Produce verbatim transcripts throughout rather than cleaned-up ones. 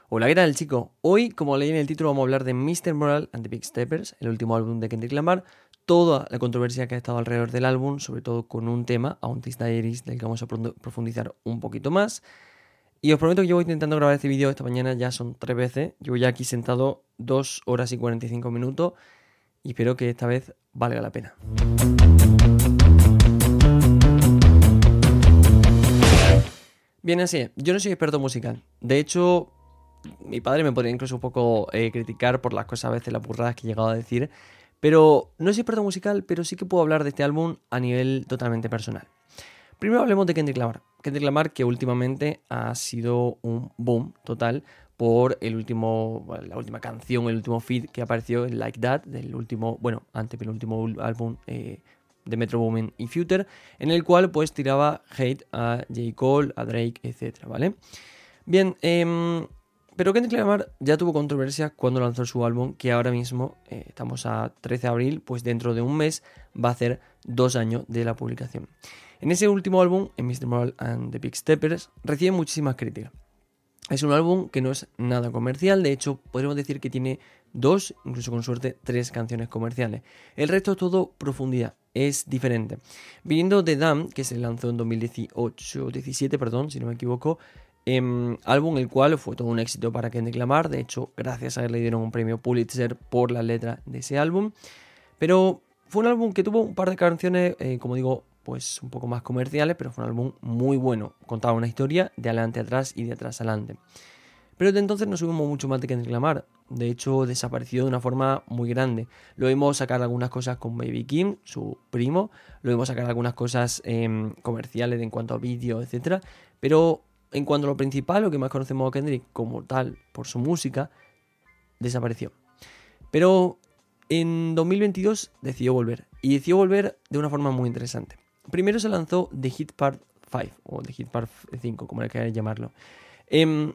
Hola, ¿qué tal, chicos? Hoy, como leí en el título, vamos a hablar de míster Moral and the Big Steppers, el último álbum de Kendrick Lamar, toda la controversia que ha estado alrededor del álbum, sobre todo con un tema, Auntie's Diaries, del que vamos a profundizar un poquito más. Y os prometo que llevo intentando grabar este vídeo esta mañana, ya son tres veces, llevo ya aquí sentado dos horas y cuarenta y cinco minutos y espero que esta vez valga la pena. Bien, así es, yo no soy experto musical, de hecho... Mi padre me podría incluso un poco eh, criticar por las cosas, a veces las burradas que he llegado a decir, pero no soy experto musical, pero sí que puedo hablar de este álbum a nivel totalmente personal. Primero hablemos de Kendrick Lamar. Kendrick Lamar, que últimamente ha sido un boom total por el último, bueno, la última canción, el último feat que apareció en Like That, del último, bueno, antepenúltimo álbum eh, de Metro Boomin y Future, en el cual pues tiraba hate a J. Cole, a Drake, etcétera, ¿vale? Bien, eh... Pero Kendrick Lamar ya tuvo controversia cuando lanzó su álbum, que ahora mismo, eh, estamos a trece de abril, pues dentro de un mes va a hacer dos años de la publicación. En ese último álbum, en míster Moral and the Big Steppers, recibe muchísimas críticas. Es un álbum que no es nada comercial, de hecho podríamos decir que tiene dos, incluso con suerte, tres canciones comerciales. El resto es todo profundidad, es diferente. Viniendo de Damn, que se lanzó en dos mil dieciocho diecisiete, perdón, si no me equivoco, Eh, álbum el cual fue todo un éxito para Kendrick Lamar. De hecho, gracias a él le dieron un premio Pulitzer por las letras de ese álbum. Pero fue un álbum que tuvo un par de canciones, eh, como digo, pues un poco más comerciales, pero fue un álbum muy bueno. Contaba una historia de adelante a atrás y de atrás adelante. Pero desde entonces no subimos mucho más de Kendrick Lamar. De hecho, desapareció de una forma muy grande. Lo vimos sacar algunas cosas con Baby Kim, su primo. Lo vimos sacar algunas cosas eh, comerciales en cuanto a vídeo, etcétera. Pero en cuanto a lo principal, lo que más conocemos a Kendrick como tal, por su música, desapareció. Pero en dos mil veintidós decidió volver. Y decidió volver de una forma muy interesante. Primero se lanzó The Hit Part cinco, o The Hit Part cinco, como le queráis llamarlo. Eh,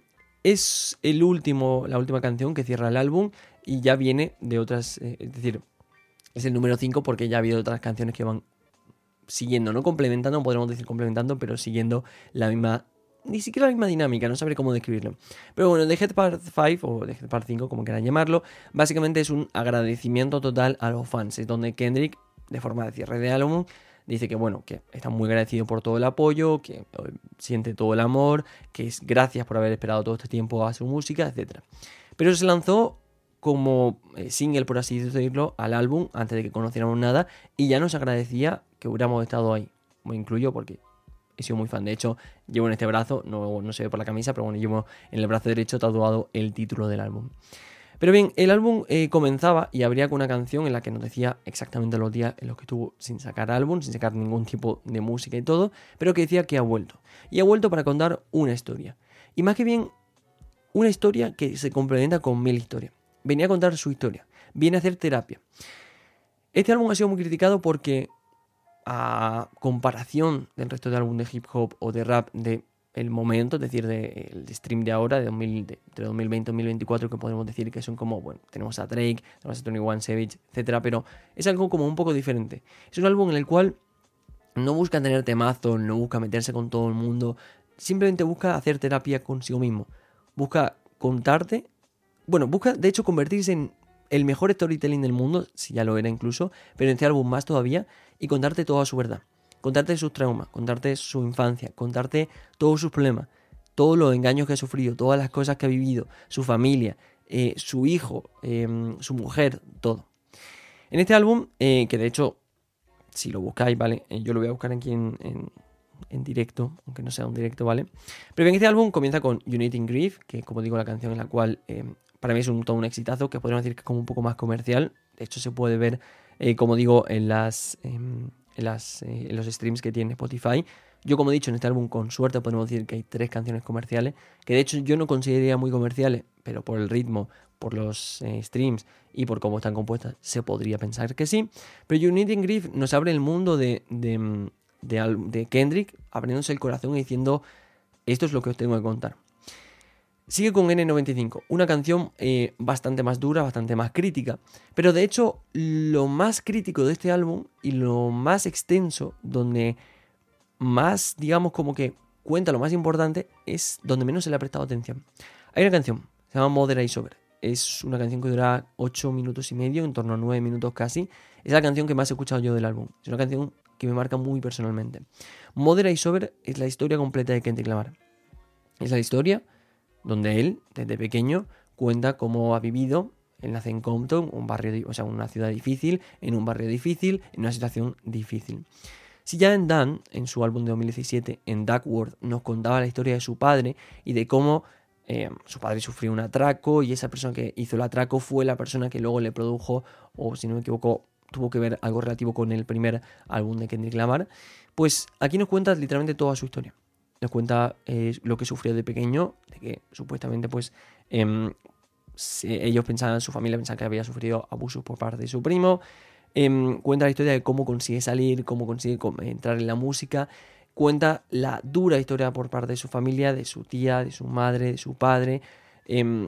es el último, la última canción que cierra el álbum y ya viene de otras... Eh, es decir, es el número cinco porque ya ha habido otras canciones que van siguiendo, no complementando, podríamos decir complementando, pero siguiendo la misma... Ni siquiera la misma dinámica, no sabré cómo describirlo. Pero bueno, The Head Part cinco o The Head Part cinco, como quieran llamarlo, básicamente es un agradecimiento total a los fans. Es donde Kendrick, de forma de cierre de álbum, dice que bueno, que está muy agradecido por todo el apoyo, que siente todo el amor, que es gracias por haber esperado todo este tiempo a su música, etcétera. Pero se lanzó como single, por así decirlo, al álbum antes de que conociéramos nada y ya nos agradecía que hubiéramos estado ahí. Me incluyo porque he sido muy fan. De hecho, llevo en este brazo, no, no se ve por la camisa, pero bueno, llevo en el brazo derecho tatuado el título del álbum. Pero bien, el álbum eh, comenzaba y abría con una canción en la que nos decía exactamente los días en los que estuvo sin sacar álbum, sin sacar ningún tipo de música y todo, pero que decía que ha vuelto. Y ha vuelto para contar una historia. Y más que bien, una historia que se complementa con mil historias. Venía a contar su historia. Viene a hacer terapia. Este álbum ha sido muy criticado porque, a comparación del resto de álbum de hip hop o de rap de el momento, es decir, del de stream de ahora, de, dos mil, de, de dos mil veinte a dos mil veinticuatro, que podemos decir que son como, bueno, tenemos a Drake, tenemos a veintiuno Savage, etcétera, pero es algo como un poco diferente. Es un álbum en el cual no busca tener temazos, no busca meterse con todo el mundo, simplemente busca hacer terapia consigo mismo. Busca contarte, bueno, busca de hecho convertirse en el mejor storytelling del mundo, si ya lo era incluso, pero en este álbum más todavía, y contarte toda su verdad. Contarte sus traumas, contarte su infancia, contarte todos sus problemas, todos los engaños que ha sufrido, todas las cosas que ha vivido, su familia, eh, su hijo, eh, su mujer, todo. En este álbum, eh, que de hecho, si lo buscáis, ¿vale? Eh, yo lo voy a buscar aquí en, en, en directo, aunque no sea un directo, ¿vale? Pero bien, este álbum comienza con Unite in Grief, que como digo, la canción en la cual... Eh, para mí es un, todo un exitazo, que podríamos decir que es como un poco más comercial. De hecho, se puede ver, eh, como digo, en, las, eh, en, las, eh, en los streams que tiene Spotify. Yo, como he dicho, en este álbum, con suerte, podemos decir que hay tres canciones comerciales, que de hecho yo no consideraría muy comerciales, pero por el ritmo, por los eh, streams y por cómo están compuestas, se podría pensar que sí. Pero Unite in Grief nos abre el mundo de, de, de, de Kendrick, abriéndose el corazón y diciendo, esto es lo que os tengo que contar. Sigue con ene noventa y cinco, una canción eh, bastante más dura, bastante más crítica, pero de hecho lo más crítico de este álbum y lo más extenso, donde más, digamos, como que cuenta lo más importante, es donde menos se le ha prestado atención. Hay una canción, Se llama Mother I Sober. Es una canción que dura ocho minutos y medio, en torno a nueve minutos casi. Es la canción que más he escuchado yo del álbum. Es una canción que me marca muy personalmente. Mother I Sober es la historia completa de Kendrick Lamar. Es la historia donde él, desde pequeño, cuenta cómo ha vivido. Él nace en Compton, un barrio, o sea, una ciudad difícil, en un barrio difícil, en una situación difícil. Si ya en Dan, en su álbum de dos mil diecisiete, en Duckworth, nos contaba la historia de su padre y de cómo eh, su padre sufrió un atraco y esa persona que hizo el atraco fue la persona que luego le produjo, o si no me equivoco, tuvo que ver algo relativo con el primer álbum de Kendrick Lamar, pues aquí nos cuenta literalmente toda su historia. Nos cuenta eh, lo que sufrió de pequeño, de que supuestamente pues eh, ellos pensaban, su familia pensaba que había sufrido abusos por parte de su primo. Eh, cuenta la historia de cómo consigue salir, cómo consigue entrar en la música. Cuenta la dura historia por parte de su familia, de su tía, de su madre, de su padre. Eh,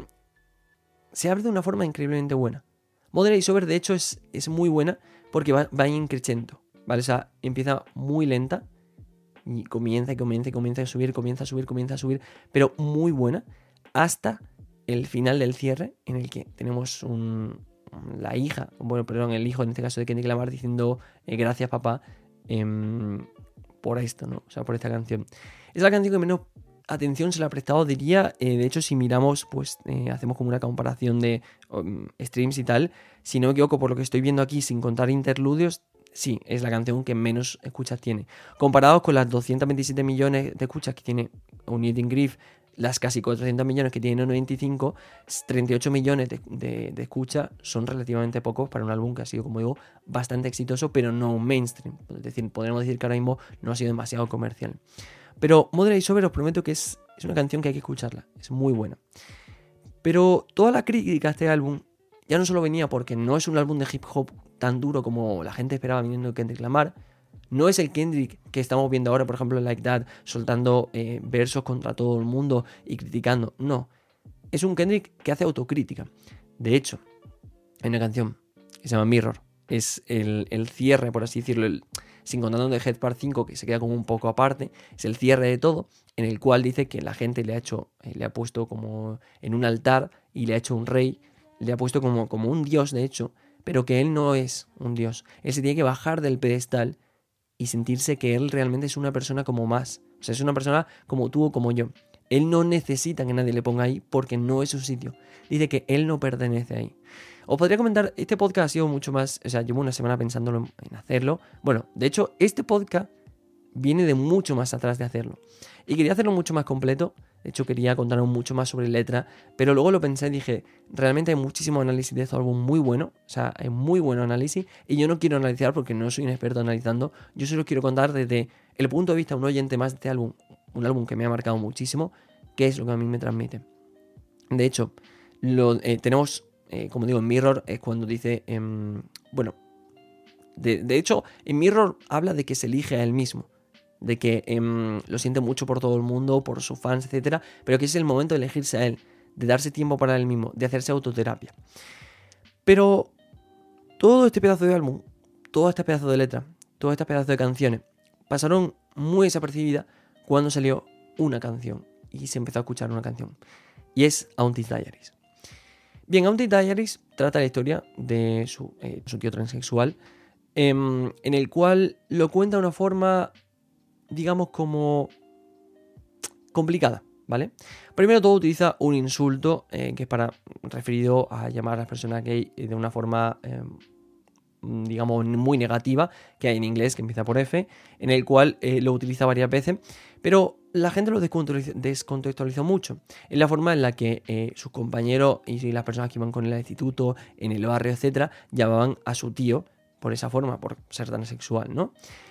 se abre de una forma increíblemente buena. Mother I Sober, de hecho, es, es muy buena porque va, va increciendo, ¿vale? O sea, empieza muy lenta y comienza y comienza y comienza a subir, comienza a subir, comienza a subir, pero muy buena hasta el final del cierre, en el que tenemos un, la hija, bueno, perdón, el hijo en este caso de Kendrick Lamar diciendo eh, gracias papá eh, por esto, ¿no? O sea, por esta canción. Es la canción que menos atención se le ha prestado, diría. Eh, de hecho, si miramos, pues eh, hacemos como una comparación de um, streams y tal. Si no me equivoco, por lo que estoy viendo aquí, sin contar interludios, sí, es la canción que menos escuchas tiene. Comparados con las doscientos veintisiete millones de escuchas que tiene Unit in Grief, las casi cuatrocientos millones que tiene noventa y cinco, treinta y ocho millones de, de, de escuchas son relativamente pocos para un álbum que ha sido, como digo, bastante exitoso, pero no mainstream. Es decir, podríamos decir que ahora mismo no ha sido demasiado comercial. Pero Mother I Sober os prometo que es, es una canción que hay que escucharla, es muy buena. Pero toda la crítica a este álbum ya no solo venía porque no es un álbum de hip hop tan duro como la gente esperaba viniendo de Kendrick Lamar. No es el Kendrick que estamos viendo ahora, por ejemplo, en Like That, soltando eh, versos contra todo el mundo y criticando. No, es un Kendrick que hace autocrítica. De hecho, hay una canción que se llama Mirror. Es el, el cierre, por así decirlo, el, sin contar de Head Part cinco, que se queda como un poco aparte. Es el cierre de todo, en el cual dice que la gente le ha hecho, eh, le ha puesto como en un altar y le ha hecho un rey. Le ha puesto como, como un dios, de hecho, pero que él no es un dios. Él se tiene que bajar del pedestal y sentirse que él realmente es una persona como más. O sea, es una persona como tú o como yo. Él no necesita que nadie le ponga ahí porque no es su sitio. Dice que él no pertenece ahí. Os podría comentar, este podcast ha sido mucho más... O sea, llevo una semana pensándolo en hacerlo. Bueno, de hecho, este podcast viene de mucho más atrás de hacerlo. Y quería hacerlo mucho más completo. De hecho, quería contaros mucho más sobre letra. Pero luego lo pensé y dije, realmente hay muchísimo análisis de este álbum muy bueno. O sea, hay muy buen análisis. Y yo no quiero analizar porque no soy un experto analizando. Yo solo quiero contar desde el punto de vista de un oyente más de este álbum. Un álbum que me ha marcado muchísimo. Qué es lo que a mí me transmite. De hecho, lo, eh, tenemos, eh, como digo, en Mirror es cuando dice... Eh, bueno, de, de hecho, en Mirror habla de que se elige a él mismo. De que eh, lo siente mucho por todo el mundo, por sus fans, etcétera, pero que es el momento de elegirse a él, de darse tiempo para él mismo, de hacerse autoterapia. Pero todo este pedazo de álbum, todo este pedazo de letra, todo este pedazo de canciones, pasaron muy desapercibidas cuando salió una canción y se empezó a escuchar una canción, y es Auntie's Diaries. Bien, Auntie's Diaries trata la historia de su, eh, su tío transexual, eh, en el cual lo cuenta de una forma, digamos, como complicada, ¿vale? Primero todo utiliza un insulto eh, que es para referido a llamar a las personas gay de una forma, eh, digamos, muy negativa, que hay en inglés, que empieza por F, en el cual eh, lo utiliza varias veces, pero la gente lo descontextualizó mucho. Es la forma en la que eh, sus compañeros y las personas que iban con él al instituto, en el barrio, etcétera, llamaban a su tío por esa forma, por ser transexual, ¿no?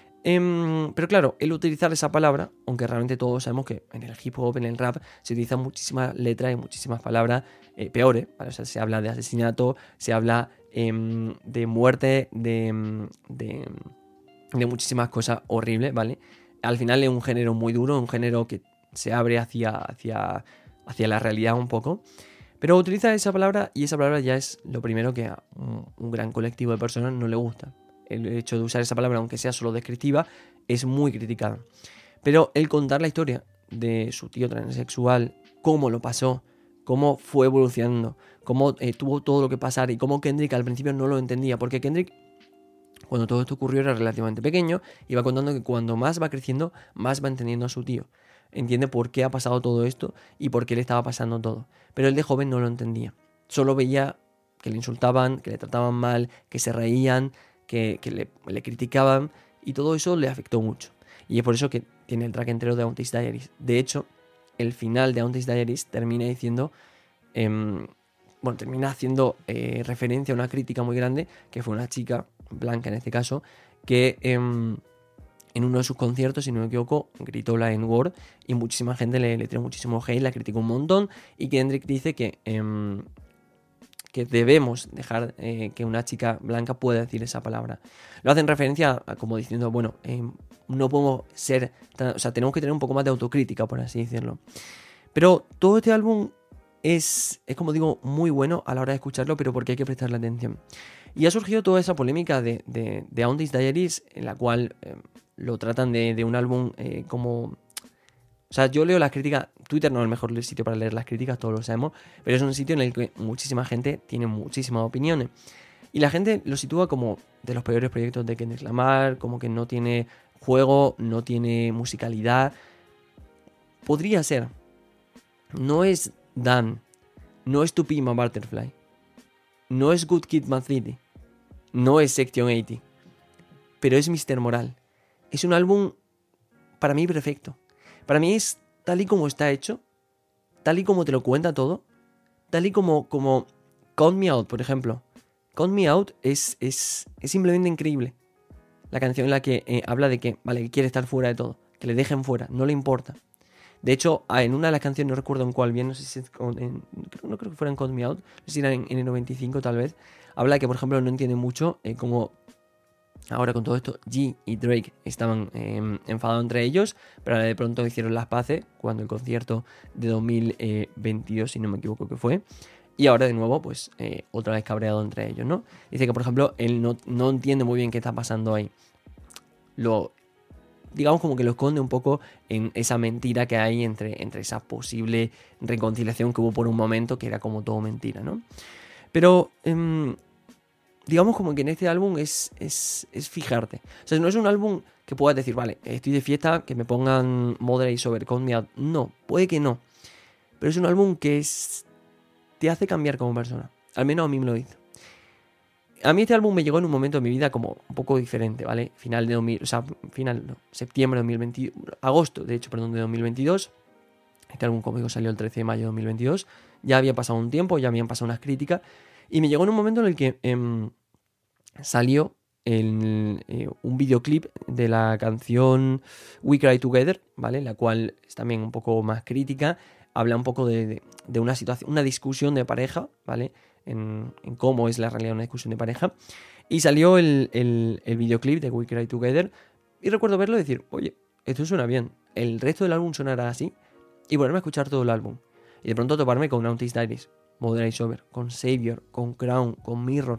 Um, pero claro, el utilizar esa palabra, aunque realmente todos sabemos que en el hip hop, en el rap, se utilizan muchísimas letras y muchísimas palabras eh, peores, ¿vale? O sea, se habla de asesinato, se habla um, de muerte, de, de, de muchísimas cosas horribles, ¿vale? Al final es un género muy duro, un género que se abre hacia, hacia, hacia la realidad un poco. Pero utiliza esa palabra y esa palabra ya es lo primero que a un, un gran colectivo de personas no le gusta. El hecho de usar esa palabra, aunque sea solo descriptiva, es muy criticada. Pero el contar la historia de su tío transexual, cómo lo pasó, cómo fue evolucionando, cómo eh, tuvo todo lo que pasar y cómo Kendrick al principio no lo entendía, porque Kendrick, cuando todo esto ocurrió, era relativamente pequeño y va contando que cuando más va creciendo, más va entendiendo a su tío. Entiende por qué ha pasado todo esto y por qué le estaba pasando todo. Pero él de joven no lo entendía. Solo veía que le insultaban, que le trataban mal, que se reían, que, que le, le criticaban, y todo eso le afectó mucho. Y es por eso que tiene el track entero de Auntie's Diaries. De hecho, el final de Auntie's Diaries termina diciendo... Eh, bueno, termina haciendo eh, referencia a una crítica muy grande, que fue una chica, blanca en este caso, que eh, en uno de sus conciertos, si no me equivoco, gritó la N-word y muchísima gente le, le tiró muchísimo hate, la criticó un montón, y Kendrick dice que, eh, que debemos dejar eh, que una chica blanca pueda decir esa palabra. Lo hacen referencia a, como diciendo, bueno, eh, no podemos ser, tan, o sea, tenemos que tener un poco más de autocrítica, por así decirlo. Pero todo este álbum Es, es, como digo, muy bueno a la hora de escucharlo, pero porque hay que prestarle atención. Y ha surgido toda esa polémica de, de, de Auntie's Diaries, en la cual eh, lo tratan de, de un álbum eh, como... O sea, yo leo las críticas... Twitter no es el mejor sitio para leer las críticas, todos lo sabemos, pero es un sitio en el que muchísima gente tiene muchísimas opiniones. Y la gente lo sitúa como de los peores proyectos de Kendrick Lamar, como que no tiene juego, no tiene musicalidad. Podría ser. No es... Dan, no es To Pimp a Butterfly, no es Good Kid, Mad City, no es Section ochenta, pero es míster Moral. Es un álbum para mí perfecto. Para mí es tal y como está hecho, tal y como te lo cuenta todo, tal y como, como Count Me Out, por ejemplo. Count Me Out es, es, es simplemente increíble. La canción en la que eh, habla de que, vale, que quiere estar fuera de todo, que le dejen fuera, no le importa. De hecho, en una de las canciones, no recuerdo en cuál bien, no sé si es en, no creo que fuera en Count Me Out, no sé si era en, en el noventa y cinco tal vez, habla de que, por ejemplo, no entiende mucho eh, cómo ahora con todo esto G y Drake estaban eh, enfadados entre ellos, pero ahora de pronto hicieron las paces cuando el concierto de dos mil veintidós, si no me equivoco que fue, y ahora de nuevo, pues, eh, otra vez cabreado entre ellos, ¿no? Dice que, por ejemplo, él no, no entiende muy bien qué está pasando ahí. Lo... digamos como que lo esconde un poco en esa mentira que hay entre, entre esa posible reconciliación que hubo por un momento, que era como todo mentira, ¿no? Pero eh, digamos como que en este álbum es, es, es fijarte. O sea, no es un álbum que puedas decir, vale, estoy de fiesta, que me pongan Moderate Sober, Count Me Out. No, puede que no. Pero es un álbum que es, te hace cambiar como persona. Al menos a mí me lo hizo. A mí este álbum me llegó en un momento de mi vida como un poco diferente, ¿vale? Final de dos mil, o sea, final, no, septiembre de dos mil veinte, agosto, de hecho, perdón, de dos mil veintidós. Este álbum, como digo, salió el trece de mayo de dos mil veintidós. Ya había pasado un tiempo, ya habían pasado unas críticas. Y me llegó en un momento en el que eh, salió el, eh, un videoclip de la canción We Cry Together, ¿vale? La cual es también un poco más crítica. Habla un poco de, de, de una situación, una discusión de pareja, ¿vale? En, en cómo es la realidad de una discusión de pareja. Y salió el, el, el videoclip de We Cry Together. Y recuerdo verlo y decir, oye, esto suena bien. El resto del álbum sonará así. Y ponerme a escuchar todo el álbum. Y de pronto toparme con Auntie's Diaries, Moderate Sober, con Savior, con Crown, con Mirror.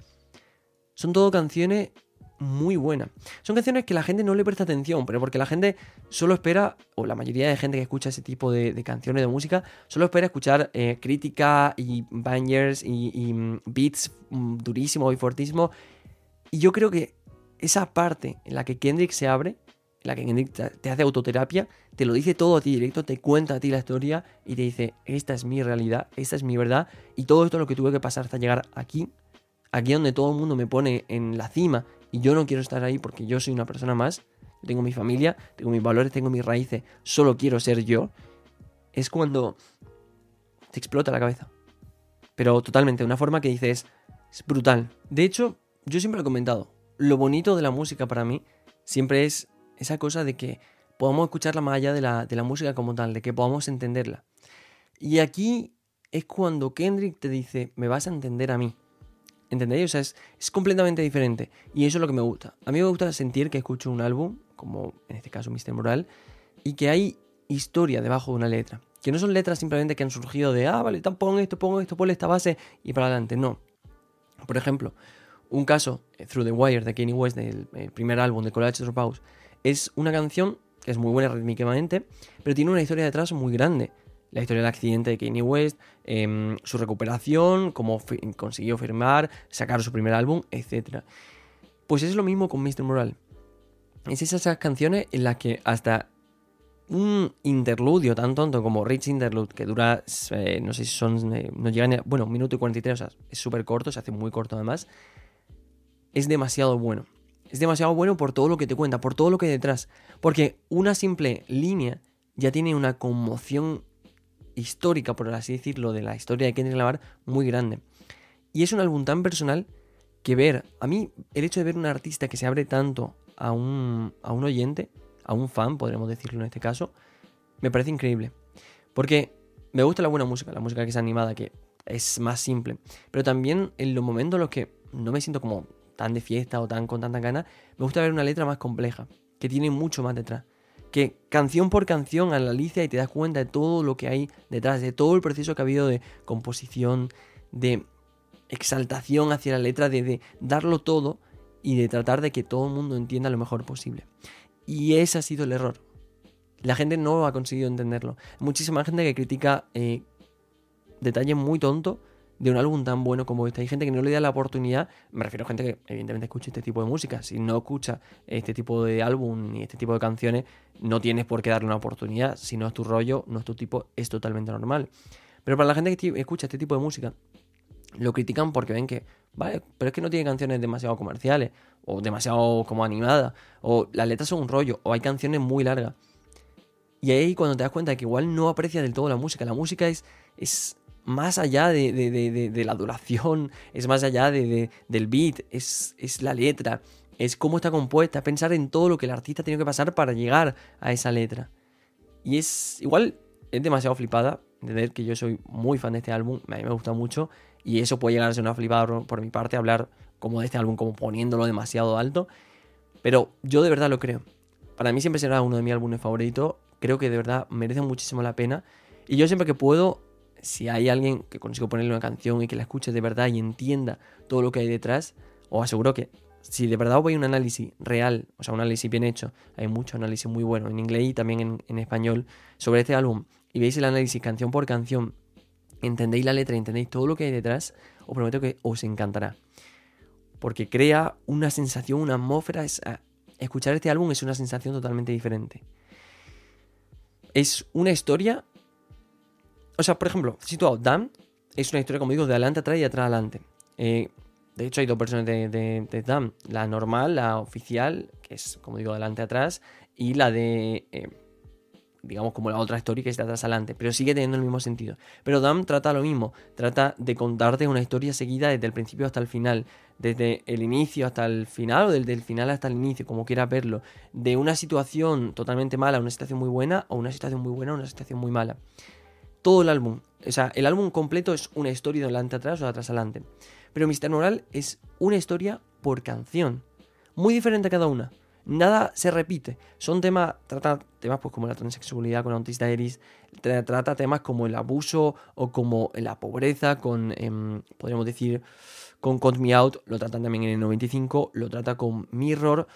Son todo canciones muy buenas. Son canciones que la gente no le presta atención, pero porque la gente solo espera, o la mayoría de gente que escucha ese tipo de, de canciones de música, solo espera escuchar eh, crítica y bangers y, y beats mm, durísimos y fortísimos. Y yo creo que esa parte en la que Kendrick se abre, en la que Kendrick te, te hace autoterapia, te lo dice todo a ti directo, te cuenta a ti la historia y te dice, esta es mi realidad, esta es mi verdad, y todo esto es lo que tuve que pasar hasta llegar aquí, aquí donde todo el mundo me pone en la cima, y yo no quiero estar ahí porque yo soy una persona más, yo tengo mi familia, tengo mis valores, tengo mis raíces, solo quiero ser yo. Es cuando te explota la cabeza. Pero totalmente, de una forma que dices, es brutal. De hecho, yo siempre lo he comentado, lo bonito de la música para mí siempre es esa cosa de que podamos escucharla más allá de la, de la música como tal, de que podamos entenderla. Y aquí es cuando Kendrick te dice, me vas a entender a mí. ¿Entendéis? O sea, es, es completamente diferente. Y eso es lo que me gusta. A mí me gusta sentir que escucho un álbum, como en este caso míster Moral, y que hay historia debajo de una letra. Que no son letras simplemente que han surgido de, ah, vale, pon esto, pon esto, ponle esta base y para adelante. No. Por ejemplo, un caso, Through the Wire, de Kanye West, del primer álbum de College Dropouts, es una canción que es muy buena rítmicamente, pero tiene una historia detrás muy grande. la historia del accidente de Kanye West, eh, su recuperación, cómo fi- consiguió firmar, sacar su primer álbum, etcétera. Pues es lo mismo con míster Moral. Es esas canciones en las que hasta un interludio tan tonto como Rich Interlude, que dura, eh, no sé si son, eh, no llegan a, bueno, un minuto y cuarenta y tres, o sea, es súper corto, se hace muy corto además, es demasiado bueno. Es demasiado bueno por todo lo que te cuenta, por todo lo que hay detrás. Porque una simple línea ya tiene una conmoción histórica, por así decirlo, de la historia de Kendrick Lamar muy grande. Y es un álbum tan personal que ver, a mí, el hecho de ver un artista que se abre tanto a un, a un oyente, a un fan, podríamos decirlo en este caso, me parece increíble. Porque me gusta la buena música, la música que es animada, que es más simple. Pero también en los momentos en los que no me siento como tan de fiesta o tan con tanta ganas, me gusta ver una letra más compleja, que tiene mucho más detrás. Que canción por canción analiza y te das cuenta de todo lo que hay detrás, de todo el proceso que ha habido de composición, de exaltación hacia la letra, de, de darlo todo y de tratar de que todo el mundo entienda lo mejor posible. Y ese ha sido el error. La gente no ha conseguido entenderlo. Muchísima gente que critica eh, detalles muy tontos de un álbum tan bueno como este. Hay gente que no le da la oportunidad, me refiero a gente que evidentemente escucha este tipo de música. Si no escucha este tipo de álbum ni este tipo de canciones, no tienes por qué darle una oportunidad. Si no es tu rollo, no es tu tipo, es totalmente normal. Pero para la gente que escucha este tipo de música, lo critican porque ven que, vale, pero es que no tiene canciones demasiado comerciales, o demasiado como animadas, o las letras son un rollo, o hay canciones muy largas. Y ahí cuando te das cuenta de que igual no aprecias del todo la música, la música es, es más allá de, de, de, de, de la duración, es más allá de, de, del beat, es, es la letra, es cómo está compuesta, pensar en todo lo que el artista tiene que pasar para llegar a esa letra. Y es igual, es demasiado flipada, entender que yo soy muy fan de este álbum, a mí me gusta mucho, y eso puede llegar a ser una flipada por, por mi parte, hablar como de este álbum, como poniéndolo demasiado alto, pero yo de verdad lo creo. Para mí siempre será uno de mis álbumes favoritos, creo que de verdad merece muchísimo la pena, y yo siempre que puedo, si hay alguien que consigo ponerle una canción y que la escuche de verdad y entienda todo lo que hay detrás, os aseguro que si de verdad os voy a un análisis real, o sea, un análisis bien hecho, hay mucho análisis muy bueno en inglés y también en, en español sobre este álbum, y veis el análisis canción por canción, entendéis la letra y entendéis todo lo que hay detrás, os prometo que os encantará. Porque crea una sensación, una atmósfera. Es, escuchar este álbum es una sensación totalmente diferente. Es una historia. O sea, por ejemplo, situado, Damn es una historia, como digo, de adelante atrás y atrás adelante. Eh, de hecho, hay dos versiones de, de, de Damn: la normal, la oficial, que es, como digo, de adelante atrás, y la de. Eh, digamos como la otra historia que está atrás adelante, pero sigue teniendo el mismo sentido. Pero Damn trata lo mismo, trata de contarte una historia seguida desde el principio hasta el final, desde el inicio hasta el final, o desde el final hasta el inicio, como quieras verlo, de una situación totalmente mala a una situación muy buena, o una situación muy buena a una situación muy mala. Todo el álbum, o sea, el álbum completo es una historia de adelante atrás o de atrás adelante. Pero míster Moral es una historia por canción, muy diferente a cada una. Nada se repite. Son temas, trata temas pues como la transexualidad con Autista Eris, trata temas como el abuso o como la pobreza con, eh, podríamos decir, con Count Me Out, lo tratan también en el noventa y cinco, lo trata con Mirror.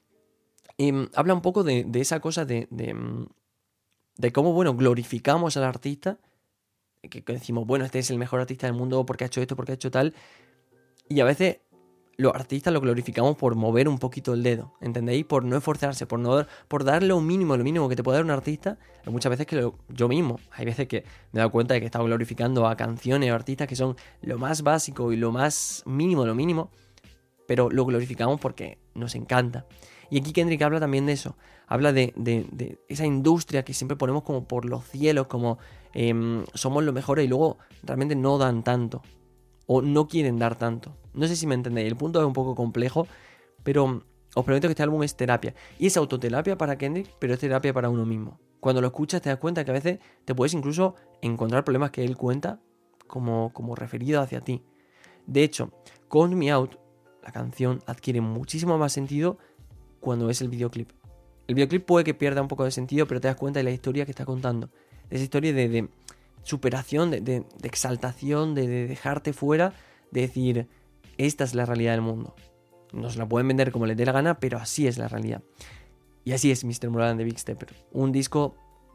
Eh, habla un poco de, de esa cosa de, de, de cómo, bueno, glorificamos al artista, que, que decimos, bueno, este es el mejor artista del mundo porque ha hecho esto, porque ha hecho tal, y a veces los artistas lo glorificamos por mover un poquito el dedo, ¿entendéis? Por no esforzarse, por no por darle lo mínimo, lo mínimo que te puede dar un artista. Hay muchas veces que lo, yo mismo, hay veces que me he dado cuenta de que he estado glorificando a canciones o artistas que son lo más básico y lo más mínimo, lo mínimo, pero lo glorificamos porque nos encanta. Y aquí Kendrick habla también de eso, habla de, de, de esa industria que siempre ponemos como por los cielos, como eh, somos los mejores y luego realmente no dan tanto. O no quieren dar tanto. No sé si me entendéis. El punto es un poco complejo, pero os prometo que este álbum es terapia. Y es autoterapia para Kendrick, pero es terapia para uno mismo. Cuando lo escuchas te das cuenta que a veces te puedes incluso encontrar problemas que él cuenta como, como referido hacia ti. De hecho, Count Me Out, la canción, adquiere muchísimo más sentido cuando ves el videoclip. El videoclip puede que pierda un poco de sentido, pero te das cuenta de la historia que está contando. De esa historia de... de superación, de, de, de exaltación, de, de dejarte fuera, de decir, esta es la realidad del mundo. Nos la pueden vender como les dé la gana, pero así es la realidad. Y así es míster Moral and the Big Stepper. Un disco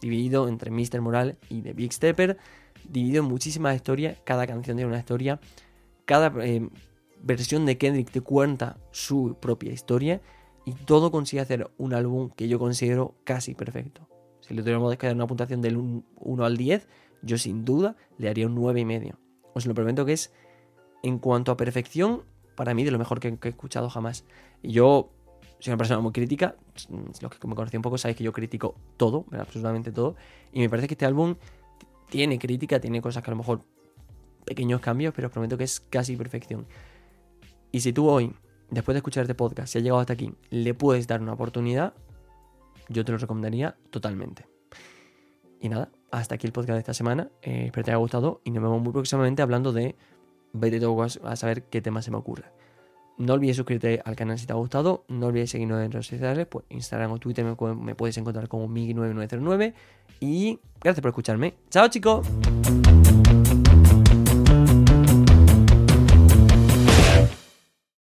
dividido entre míster Moral y The Big Stepper, dividido en muchísimas historias, cada canción tiene una historia, cada eh, versión de Kendrick te cuenta su propia historia y todo consigue hacer un álbum que yo considero casi perfecto. Si le tuviéramos que dar una puntuación del uno al diez, yo sin duda le haría un nueve y medio. Os lo prometo que es, en cuanto a perfección, para mí de lo mejor que, que he escuchado jamás. Y yo soy una persona muy crítica, los que me conocen un poco sabéis que yo critico todo, absolutamente todo, y me parece que este álbum tiene crítica, tiene cosas que a lo mejor pequeños cambios, pero os prometo que es casi perfección. Y si tú hoy, después de escuchar este podcast, si has llegado hasta aquí, le puedes dar una oportunidad, yo te lo recomendaría totalmente. Y nada, hasta aquí el podcast de esta semana. Eh, espero que te haya gustado y nos vemos muy próximamente hablando de vete todo a saber qué tema se me ocurre. No olvides suscribirte al canal si te ha gustado. No olvides seguirnos en redes sociales, pues Instagram o Twitter me, me puedes encontrar como Migi nueve nueve cero nueve. Y gracias por escucharme. ¡Chao, chicos!